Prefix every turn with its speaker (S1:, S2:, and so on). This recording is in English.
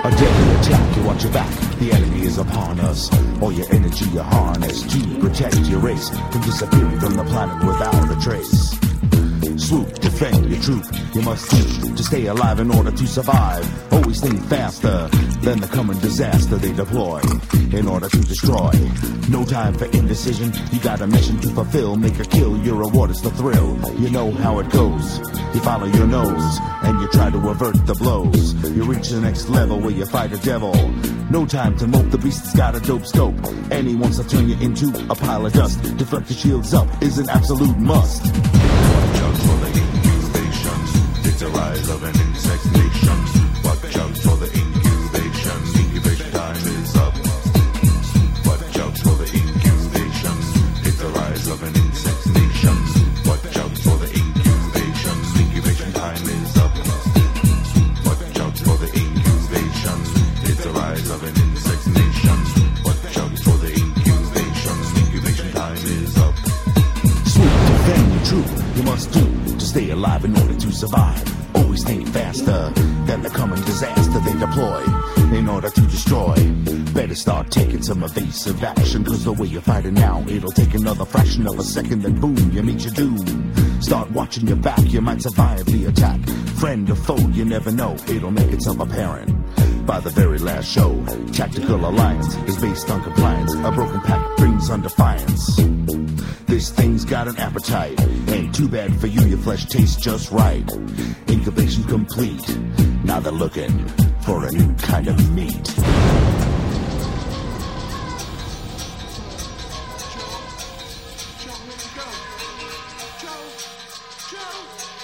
S1: A deadly attack, you watch your back. The enemy is upon us. All your energy you harness to protect your race from disappearing from the planet without a trace. Swoop, defend your troop. You must do to stay alive in order to survive. Always think faster than the coming disaster they deploy in order to destroy. No time for indecision. You got a mission to fulfill. Make a kill. Your reward is the thrill. You know how it goes. You follow your nose and you try to avert the blows. You reach the next level where you fight a devil. No time to mope. The beast's got a dope scope and he wants to turn you into a pile of dust. Deflect your shields up is an absolute must.
S2: Watch out for the incubations. It's a rise of an insect nation. Watch out for the incubations. Incubation time is up. Watch out for the incubations. It's a rise of an insect nation. Watch out for the incubations. Incubation time is up. Watch out for the incubations. It's a rise of an insect nation. Watch out for the incubations. Incubation time is up.
S1: Swoop, defend your troop. You must do to stay alive in order to survive. Always think faster than the coming disaster they deploy in order to destroy. Better start taking some evasive action, cause the way you're fighting now, it'll take another fraction of a second, then boom, you meet your doom. Start watching your back, you might survive the attack. Friend or foe, you never know, it'll make itself apparent. By the very last show, Tactical Alliance is based on compliance. A broken pack brings on defiance. This thing's got an appetite. Ain't too bad for you, your flesh tastes just right. Incubation complete. Now they're looking for a new kind of meat.
S3: Joe,